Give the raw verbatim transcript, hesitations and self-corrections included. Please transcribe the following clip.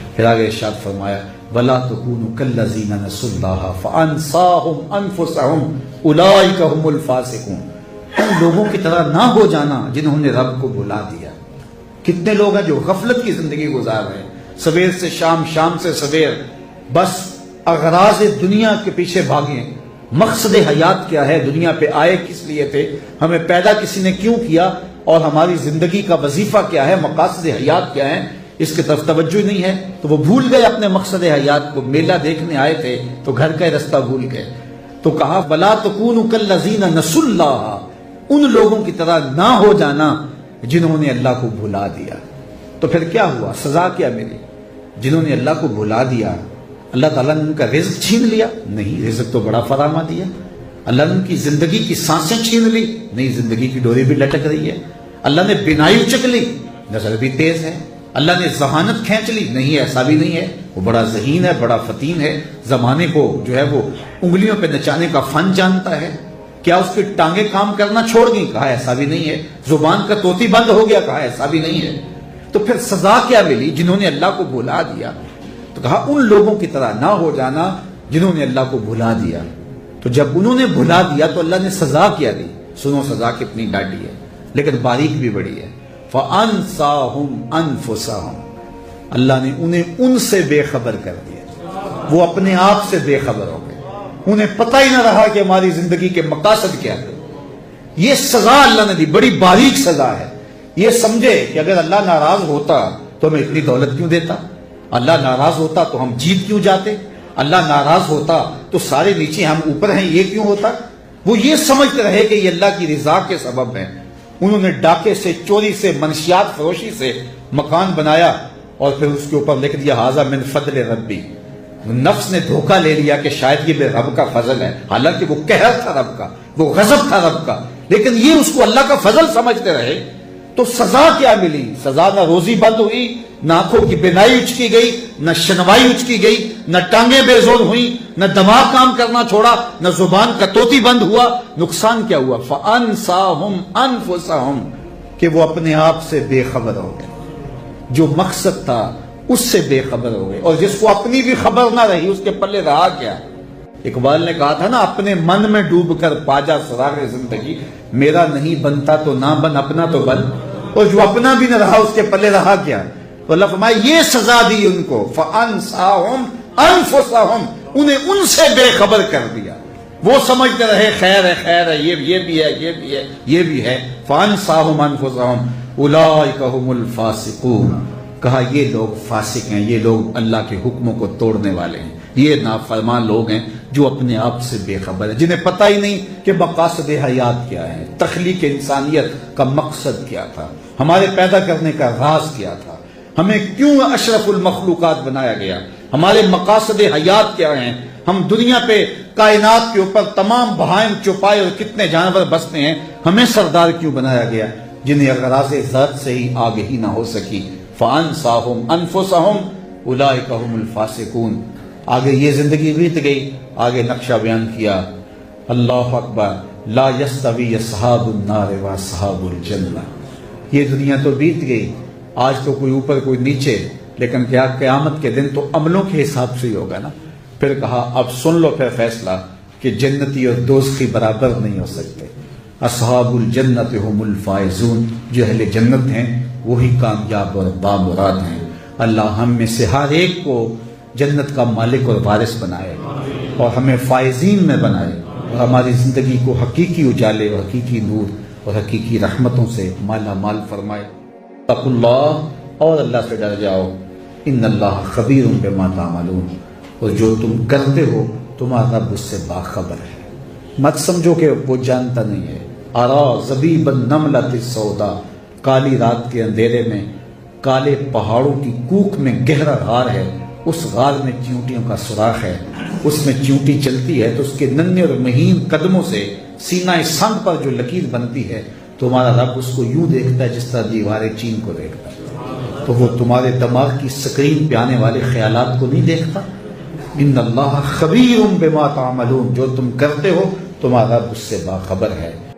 پھر آگے ارشاد فرمایا وَلَا تَكُونُوا كَالَّذِينَ نَسُوا اللَّهَ فَأَنْسَاهُمْ أَنفُسَهُمْ أُولَٰئِكَ هُمُ الْفَاسِقُونَ۔ ان لوگوں کی طرح نہ ہو جانا جنہوں نے رب کو بھلا دیا۔ کتنے لوگ ہیں جو غفلت کی زندگی گزار رہے ہیں، سویر سے شام، شام سے سویر، بس اغراض دنیا کے پیچھے بھاگیں۔ مقصد حیات کیا ہے؟ دنیا پہ آئے کس لیے تھے؟ ہمیں پیدا کسی نے کیوں کیا؟ اور ہماری زندگی کا وظیفہ کیا ہے؟ مقاصد حیات کیا ہیں؟ اس کی طرف توجہ نہیں ہے، تو وہ بھول گئے اپنے مقصد حیات کو۔ میلہ دیکھنے آئے تھے تو گھر کا رستہ بھول گئے۔ تو کہا وَلَا تَكُونُوا كَالَّذِينَ نَسُوا اللَّهَ، ان لوگوں کی طرح نہ ہو جانا جنہوں نے اللہ کو بھلا دیا۔ تو پھر کیا ہوا؟ سزا کیا ملی؟ جنہوں نے اللہ کو بھلا دیا اللہ تعالیٰ نے ان کا رزق چھین لیا؟ نہیں، رزق تو بڑا فراہم دیا۔ اللہ نے ان کی زندگی کی سانسیں چھین لی؟ نہیں، زندگی کی ڈوری بھی لٹک رہی ہے۔ اللہ نے بینائی اچک لی؟ نظر بھی تیز ہے۔ اللہ نے ذہانت کھینچ لی؟ نہیں، ایسا بھی نہیں ہے، وہ بڑا ذہین ہے، بڑا فتین ہے، زمانے کو جو ہے وہ انگلیوں پہ نچانے کا فن جانتا ہے۔ کیا اس کی ٹانگیں کام کرنا چھوڑ گئی؟ کہا ایسا بھی نہیں ہے۔ زبان کا طوطی بند ہو گیا؟ کہا ایسا بھی نہیں ہے۔ تو پھر سزا کیا ملی جنہوں نے اللہ کو بھلا دیا؟ تو کہا ان لوگوں کی طرح نہ ہو جانا جنہوں نے اللہ کو بھلا دیا۔ تو جب انہوں نے بھلا دیا تو اللہ نے سزا کیا دی؟ سنو سزا کتنی ڈاڈی ہے، لیکن باریک بھی بڑی ہے۔ فَأَنْسَاهُمْ أَنفُسَهُمْ، اللہ نے انہیں ان سے بے خبر کر دیا، وہ اپنے آپ سے بے خبر ہو گئے، انہیں پتہ ہی نہ رہا کہ ہماری زندگی کے مقاصد کیا ہے۔ یہ سزا اللہ نے دی، بڑی باریک سزا ہے۔ یہ سمجھے کہ اگر اللہ ناراض ہوتا تو ہمیں اتنی دولت کیوں دیتا؟ اللہ ناراض ہوتا تو ہم جیت کیوں جاتے؟ اللہ ناراض ہوتا تو سارے نیچے ہم اوپر ہیں، یہ کیوں ہوتا؟ وہ یہ سمجھتے رہے کہ یہ اللہ کی رضا کے سبب ہے۔ انہوں نے ڈاکے سے، چوری سے، منشیات فروشی سے مکان بنایا اور پھر اس کے اوپر لکھ دیا ھذا من فضل ربی۔ نفس نے دھوکہ لے لیا کہ شاید یہ رب کا فضل ہے، حالانکہ وہ قہر تھا رب کا، وہ غضب تھا رب کا، لیکن یہ اس کو اللہ کا فضل سمجھتے رہے۔ تو سزا کیا ملی؟ سزا نہ روزی بند ہوئی، نہ آنکھوں کی بینائی اچکی گئی، نہ شنوائی اچکی گئی، نہ ٹانگیں بے زور ہوئیں، نہ دماغ کام کرنا چھوڑا، نہ زبان کا طوطی بند ہوا۔ نقصان کیا ہوا؟ فَأَنْسَاهُمْ أَنفُسَهُمْ، کہ وہ اپنے آپ سے بے خبر ہو گئے، جو مقصد تھا اس سے بے خبر ہو گئے، اور جس کو اپنی بھی خبر نہ رہی اس کے پلے رہا کیا؟ اقبال نے کہا تھا نا، اپنے من میں ڈوب کر پاجا سراغ زندگی، میرا نہیں بنتا تو نہ بن، اپنا تو بن، اور جو اپنا بھی نہ رہا اس کے پلے رہا کیا؟ تو اللہ فرمائے یہ سزا دی ان کو، فَأَنْسَاهُمْ أَنفُسَهُمْ، انہیں ان سے بے خبر کر دیا۔ وہ سمجھتے رہے خیر ہے، خیر ہے، یہ یہ بھی ہے، یہ بھی ہے، یہ بھی ہے۔ فَأَنْسَاهُمْ أَنفُسَهُمْ أُولَٰئِكَ هُمُ الْفَاسِقُونَ، کہا یہ لوگ فاسق ہیں، یہ لوگ اللہ کے حکموں کو توڑنے والے ہیں، یہ نافرمان لوگ ہیں جو اپنے آپ سے بے خبر ہیں، جنہیں پتہ ہی نہیں کہ مقاصد حیات کیا ہے، تخلیق انسانیت کا مقصد کیا تھا، ہمارے پیدا کرنے کا راز کیا تھا، ہمیں کیوں اشرف المخلوقات بنایا گیا، ہمارے مقاصد حیات کیا ہیں، ہم دنیا پہ کائنات کے اوپر تمام بہائم چوپائے اور کتنے جانور بستے ہیں، ہمیں سردار کیوں بنایا گیا، جنہیں اغراض ذات سے ہی آگہی نہ ہو سکی۔ فَأَنْسَاهُمْ أَنفُسَهُمْ أُولَٰئِكَ هُمُ الْفَاسِقُونَ۔ آگے یہ زندگی بیت گئی، آگے نقشہ بیان کیا، اللہ اکبر، لا یستوی اصحاب النار و اصحاب الجنہ۔ یہ دنیا تو بیت گئی، آج تو کوئی اوپر کوئی نیچے، لیکن کیا قیامت کے دن تو عملوں کے حساب سے ہی ہوگا نا۔ پھر کہا اب سن لو پھر فیصلہ کہ جنتی اور دوزخی برابر نہیں ہو سکتے۔ اصحاب الجنت هم الفائزون، جو اہل جنت ہیں وہی کامیاب اور بامراد ہیں۔ اللہ ہم میں سے ہر ایک کو جنت کا مالک اور وارث بنائے اور ہمیں فائزین میں بنائے، اور ہماری زندگی کو حقیقی اجالے اور حقیقی نور اور حقیقی رحمتوں سے مالا مال فرمائے۔ اتقوا اللہ، اور اللہ سے ڈر جاؤ، ان اللہ خبیر بما تعملون، اور جو تم کرتے ہو تمہارا رب اس سے باخبر ہے۔ مت سمجھو کہ وہ جانتا نہیں ہے۔ ارا زبیب النملۃ السودا، کالی رات کے اندھیرے میں کالے پہاڑوں کی کوک میں گہرا غار ہے، اس غار میں چیونٹیوں کا سوراخ ہے، اس میں چیونٹی چلتی ہے تو اس کے ننھے اور مہین قدموں سے سینہ سنگ پر جو لکیر بنتی ہے تمہارا رب اس کو یوں دیکھتا ہے جس طرح دیوار چین کو دیکھتا ہے۔ تو وہ تمہارے دماغ کی سکرین پہ آنے والے خیالات کو نہیں دیکھتا؟ ان اللہ خبیر بما تعملون، جو تم کرتے ہو تمہارا رب اس سے باخبر ہے۔